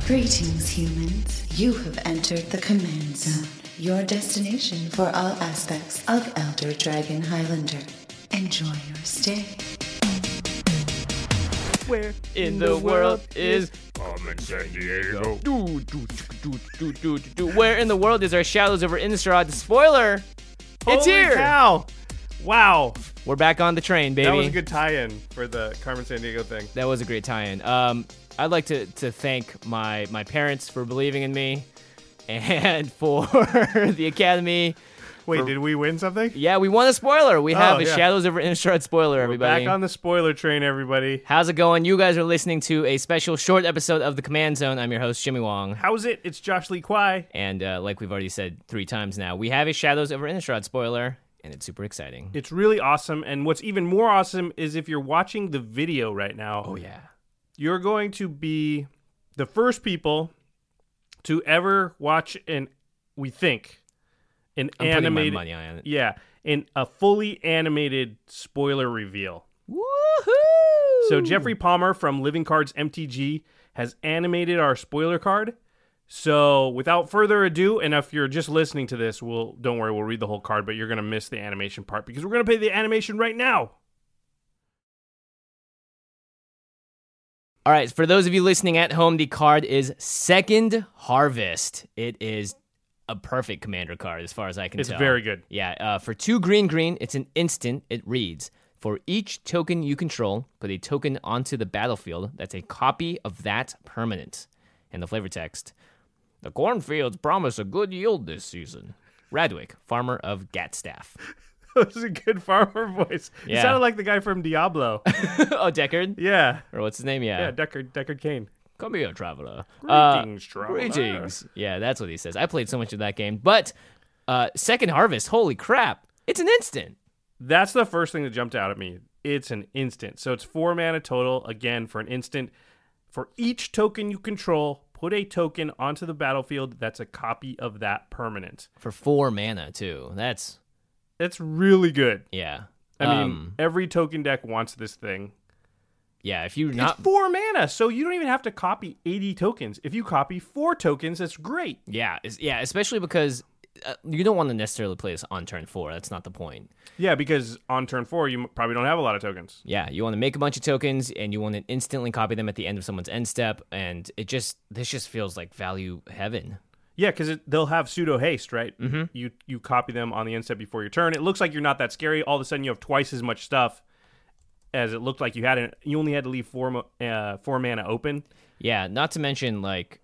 Greetings, humans. You have entered the Command Zone, your destination for all aspects of Elder Dragon Highlander. Enjoy your stay. Where in the world is I'm in San Diego. Where in the world is our Shadows over Innistrad spoiler? It's Holy here. Cow. Wow. We're back on the train, baby. That was a good tie-in for the Carmen San Diego thing. That was a great tie-in. I'd like to thank my parents for believing in me, and for the Academy. Wait, did we win something? Yeah, we won a spoiler. We have a yeah. Shadows over Innistrad spoiler, We're everybody. back on the spoiler train, everybody. How's it going? You guys are listening to a special short episode of the Command Zone. I'm your host, Jimmy Wong. How's it? It's Josh Lee Kwai. And like we've already said 3 times now, we have a Shadows over Innistrad spoiler, and it's super exciting. It's really awesome, and what's even more awesome is if you're watching the video right now, Oh, yeah. you're going to be the first people to ever watch an I'm animated, putting my money on it. yeah, in a fully animated spoiler reveal. Woohoo! So Jeffrey Palmer from Living Cards MTG has animated our spoiler card. So without further ado, and if you're just listening to this, don't worry, we'll read the whole card, but you're going to miss the animation part because we're going to play the animation right now. All right, for those of you listening at home, the card is Second Harvest. It is a perfect commander card as far as I can It's tell. very good. Yeah, for 2 green, it's an instant. It reads, for each token you control, put a token onto the battlefield that's a copy of that permanent. And the flavor text, the cornfields promise a good yield this season. Radwick, farmer of Gatstaff. That was a good farmer voice. Yeah. You sounded like the guy from Diablo. Oh, Deckard? Yeah. Or what's his name? Yeah, Deckard Cain. Come here, traveler. Greetings, traveler. Greetings. Yeah, that's what he says. I played so much of that game. But Second Harvest, holy crap. It's an instant. That's the first thing that jumped out at me. It's an instant. So it's 4 mana total, again, for an instant. For each token you control, put a token onto the battlefield that's a copy of that permanent. For 4 mana, too. That's, It's really good. yeah. I mean, every token deck wants this thing. Yeah, if you're not... It's 4 mana, so you don't even have to copy 80 tokens. If you copy 4 tokens, that's great. Yeah, especially because you don't want to necessarily play this on turn 4. That's not the point. Yeah, because on turn 4, you probably don't have a lot of tokens. Yeah, you want to make a bunch of tokens, and you want to instantly copy them at the end of someone's end step, and this just feels like value heaven. Yeah, because they'll have pseudo haste, right? Mm-hmm. You copy them on the end step before your turn. It looks like you're not that scary. All of a sudden, you have twice as much stuff as it looked like you had. You only had to leave 4 mana open. Yeah, not to mention, like,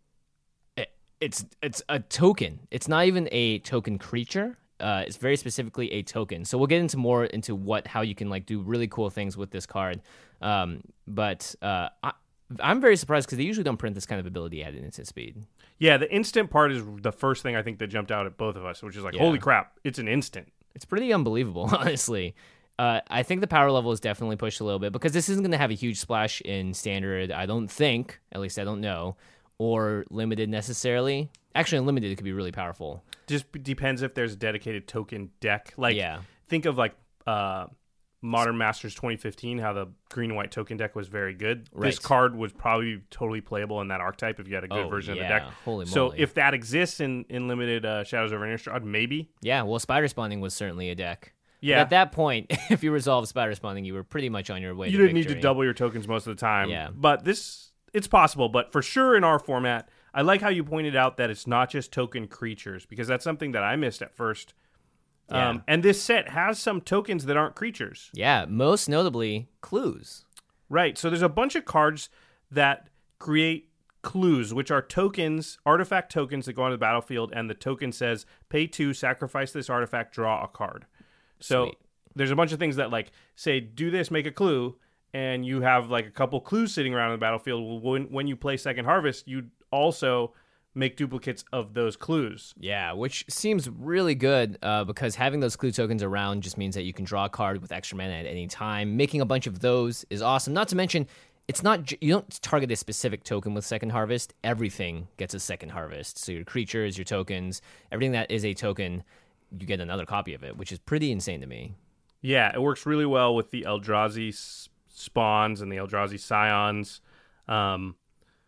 it's a token. It's not even a token creature. It's very specifically a token. So we'll get into more into how you can, like, do really cool things with this card. But I'm very surprised because they usually don't print this kind of ability at instant speed. Yeah, the instant part is the first thing I think that jumped out at both of us, which is like, Yeah. holy crap, it's an instant. It's pretty unbelievable, honestly. I think the power level is definitely pushed a little bit because this isn't going to have a huge splash in standard, I don't think. At least I don't know. Or limited necessarily. Actually, in limited, it could be really powerful. Just depends if there's a dedicated token deck. Like, Yeah. think of like Modern Masters 2015, how the green and white token deck was very good. Right. This card was probably totally playable in that archetype if you had a good version of the deck. Holy So moly. if that exists in limited Shadows over Innistrad, maybe. Yeah, well, Spider Spawning was certainly a deck. Yeah. But at that point, if you resolved Spider Spawning, you were pretty much on your way You to didn't need victory. to double your tokens most of the time. Yeah. But it's possible. But for sure in our format, I like how you pointed out that it's not just token creatures, because that's something that I missed at first. Yeah. And this set has some tokens that aren't creatures. Yeah, most notably, clues. Right. So there's a bunch of cards that create clues, which are tokens, artifact tokens that go onto the battlefield, and the token says, pay 2, sacrifice this artifact, draw a card. So Sweet. there's a bunch of things that, like, say, do this, make a clue, and you have, like, a couple clues sitting around on the battlefield. Well, when you play Second Harvest, you also make duplicates of those clues. Yeah, which seems really good because having those clue tokens around just means that you can draw a card with extra mana at any time. Making a bunch of those is awesome. Not to mention, it's not you don't target a specific token with Second Harvest. Everything gets a Second Harvest. So your creatures, your tokens, everything that is a token, you get another copy of it, which is pretty insane to me. Yeah, it works really well with the Eldrazi spawns and the Eldrazi scions.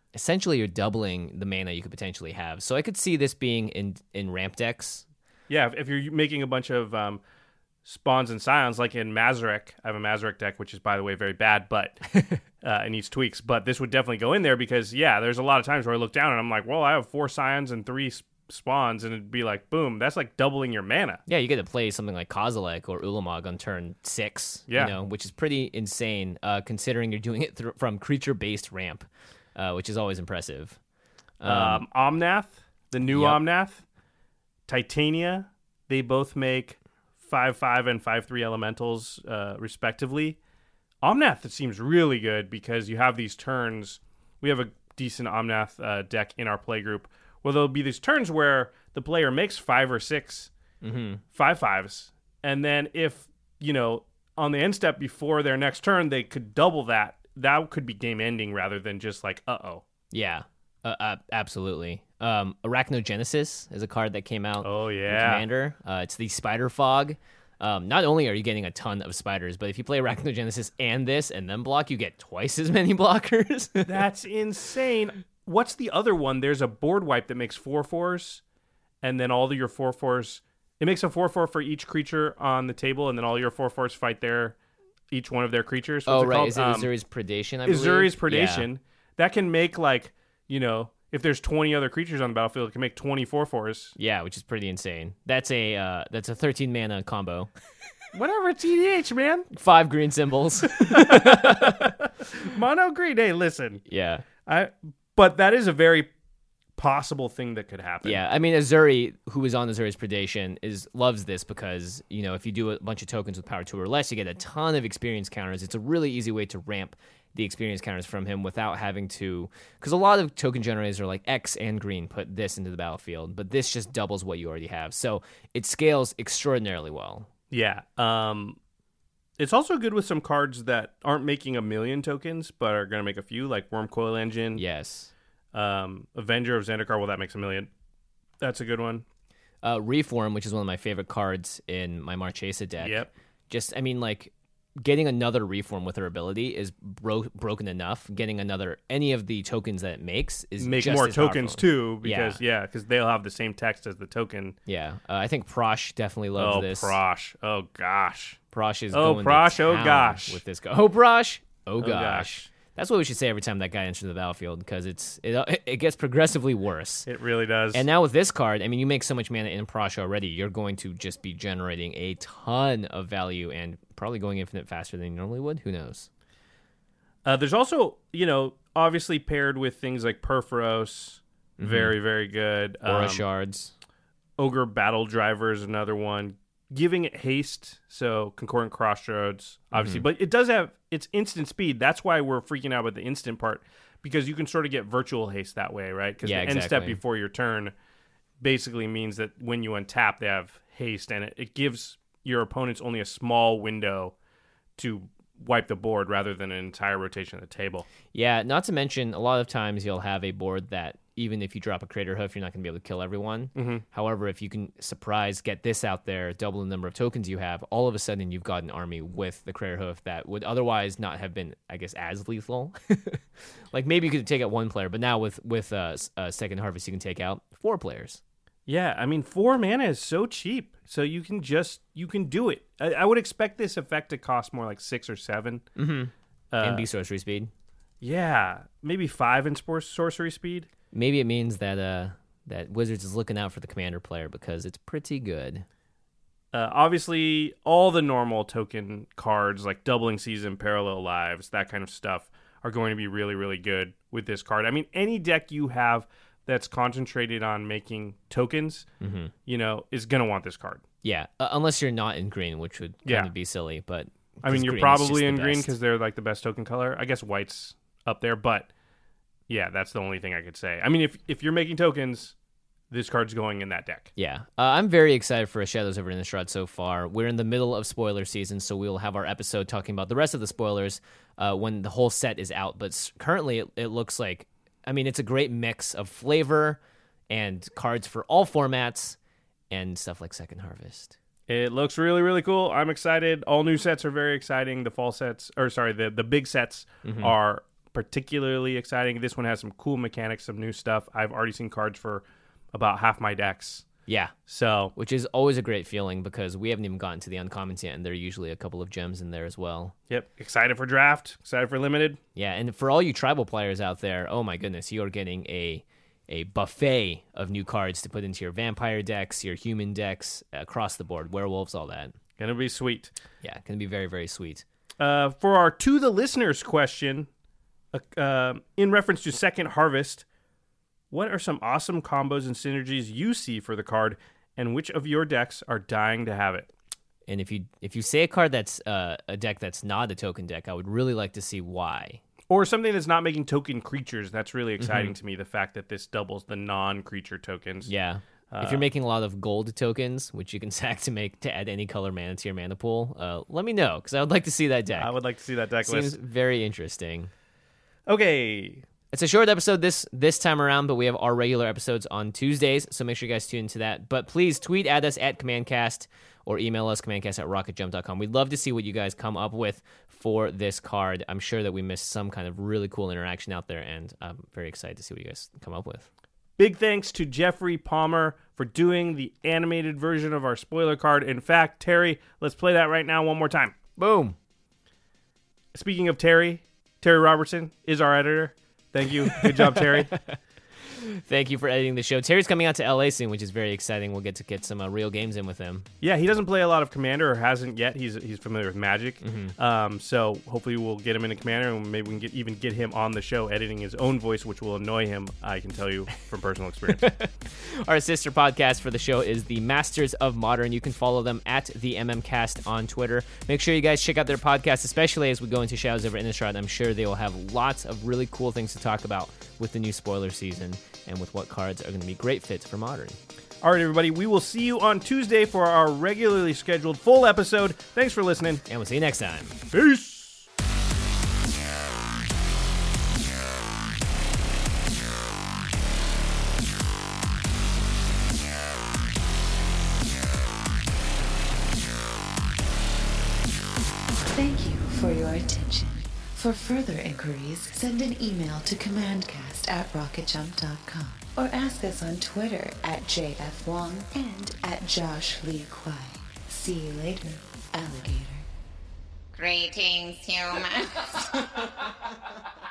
essentially you're doubling the mana you could potentially have. So I could see this being in ramp decks. Yeah, if you're making a bunch of spawns and scions, like in Mazarek. I have a Mazarek deck, which is, by the way, very bad, but it needs tweaks. But this would definitely go in there because, yeah, there's a lot of times where I look down and I'm like, well, I have 4 scions and 3 spawns, and it'd be like, boom, that's like doubling your mana. Yeah, you get to play something like Kozilek or Ulamog on turn 6, which is pretty insane, considering you're doing it from creature-based ramp, which is always impressive. Omnath, the new Omnath, Titania, they both make 5/5 and 5/3 elementals, respectively. Omnath, it seems really good because you have these turns. We have a decent Omnath deck in our play group where there'll be these turns where the player makes 5 or 6 5/5s. And then if, on the end step before their next turn, they could double that. That could be game ending rather than just like, uh-oh. Yeah, absolutely. Arachnogenesis is a card that came out in Commander. It's the Spider Fog. Not only are you getting a ton of spiders, but if you play Arachnogenesis and this and then block, you get twice as many blockers. That's insane. What's the other one? There's a board wipe that makes 4/4s, and then all of your 4/4s. It makes a 4/4 for each creature on the table, and then all your 4/4s fight each one of their creatures. What's it called? Is it Azuri's Predation, I believe? Azuri's Predation. Yeah. That can make, if there's 20 other creatures on the battlefield, it can make 20 4/4s. Yeah, which is pretty insane. That's a 13 mana combo. Whatever, it's EDH, man. 5 green symbols. Mono green. Hey, listen. Yeah. But that is a very possible thing that could happen. Yeah, I mean, Azuri, who is on Azuri's Predation, loves this because, if you do a bunch of tokens with power 2 or less, you get a ton of experience counters. It's a really easy way to ramp the experience counters from him without having to, because a lot of token generators are like X and green, put this into the battlefield, but this just doubles what you already have. So it scales extraordinarily well. Yeah. It's also good with some cards that aren't making a million tokens, but are going to make a few, like Wormcoil Engine. Yes. Avenger of Zendikar, well, that makes a million. That's a good one. Reform, which is one of my favorite cards in my Marchesa deck. Yep. Getting another Reform with her ability is broken enough. Getting any of the tokens that it makes is make just more as tokens powerful. too, because they'll have the same text as the token. Yeah, I think Prosh definitely loves this. Prosh, oh gosh, Prosh is going Prosh, to town oh gosh, with this guy. Oh Prosh, oh gosh. Gosh. That's what we should say every time that guy enters the battlefield, because it gets progressively worse. It really does. And now with this card, I mean, you make so much mana in Prosh already, you're going to just be generating a ton of value and probably going infinite faster than you normally would. Who knows? There's also, obviously paired with things like Perforos, very, very good. Aura Shards. Ogre Battle Driver is another one. Giving it haste, so Concordant Crossroads, obviously. But it does have its instant speed. That's why we're freaking out about the instant part, because you can sort of get virtual haste that way, right? Because the end step before your turn basically means that when you untap, they have haste, and it gives your opponents only a small window to wipe the board rather than an entire rotation of the table. Yeah, not to mention, a lot of times you'll have a board that even if you drop a Crater Hoof, you're not going to be able to kill everyone. Mm-hmm. However, if you can get this out there, double the number of tokens you have, all of a sudden you've got an army with the Crater Hoof that would otherwise not have been, I guess, as lethal. Like maybe you could take out 1 player, but now with Second Harvest, you can take out 4 players. Yeah, I mean, 4 mana is so cheap, so you can do it. I would expect this effect to cost more like 6 or 7. Mm-hmm. And be sorcery speed. Yeah, maybe 5 in sorcery speed. Maybe it means that Wizards is looking out for the commander player because it's pretty good. Obviously, all the normal token cards like Doubling Season, Parallel Lives, that kind of stuff are going to be really, really good with this card. I mean, any deck you have that's concentrated on making tokens, is going to want this card. Yeah, unless you're not in green, which would kind of be silly. But I mean, you're probably in green because they're like the best token color. I guess white's up there, but yeah, that's the only thing I could say. I mean, if you're making tokens, this card's going in that deck. Yeah. I'm very excited for Shadows over Innistrad so far. We're in the middle of spoiler season, so we'll have our episode talking about the rest of the spoilers when the whole set is out. But currently, it looks like, I mean, it's a great mix of flavor and cards for all formats and stuff like Second Harvest. It looks really, really cool. I'm excited. All new sets are very exciting. The fall sets, the big sets are particularly exciting. This one has some cool mechanics, some new stuff. I've already seen cards for about half my decks. Yeah. So, which is always a great feeling because we haven't even gotten to the uncommons yet, and there are usually a couple of gems in there as well. yep, excited for draft, excited for limited. Yeah, and for all you tribal players out there, oh my goodness, you are getting a buffet of new cards to put into your vampire decks, your human decks, across the board, werewolves, all that. Gonna be sweet. Yeah, going to be very, very sweet. For our To the Listeners question, in reference to Second Harvest, what are some awesome combos and synergies you see for the card, and which of your decks are dying to have it? And if you say a card that's a deck that's not a token deck, I would really like to see why. Or something that's not making token creatures. That's really exciting to me, the fact that this doubles the non-creature tokens. Yeah. If you're making a lot of gold tokens, which you can sack to add any color mana to your mana pool, let me know, because I would like to see that deck. I would like to see that deck Seems list. very interesting. Okay. It's a short episode this time around, but we have our regular episodes on Tuesdays, so make sure you guys tune into that. But please tweet at us at CommandCast or email us, commandcast@rocketjump.com. We'd love to see what you guys come up with for this card. I'm sure that we missed some kind of really cool interaction out there, and I'm very excited to see what you guys come up with. Big thanks to Jeffrey Palmer for doing the animated version of our spoiler card. In fact, Terry, let's play that right now one more time. Boom. Speaking of Terry Robertson is our editor. Thank you. Good job, Terry. Thank you for editing the show. Terry's coming out to LA soon, which is very exciting. We'll get to get some real games in with him. Yeah, he doesn't play a lot of Commander, or hasn't yet. He's familiar with Magic. So hopefully we'll get him into Commander, and maybe we can even get him on the show editing his own voice, which will annoy him, I can tell you from personal experience. Our sister podcast for the show is the Masters of Modern. You can follow them at the MMCast on Twitter. Make sure you guys check out their podcast, especially as we go into Shadows over Innistrad. I'm sure they will have lots of really cool things to talk about with the new spoiler season and with what cards are going to be great fits for Modern. All right, everybody. We will see you on Tuesday for our regularly scheduled full episode. Thanks for listening. And we'll see you next time. Peace. Thank you for your attention. For further inquiries, send an email to commandcast@rocketjump.com or ask us on Twitter at JFWong and at Josh Lee Kwai. See you later, alligator. Greetings, humans.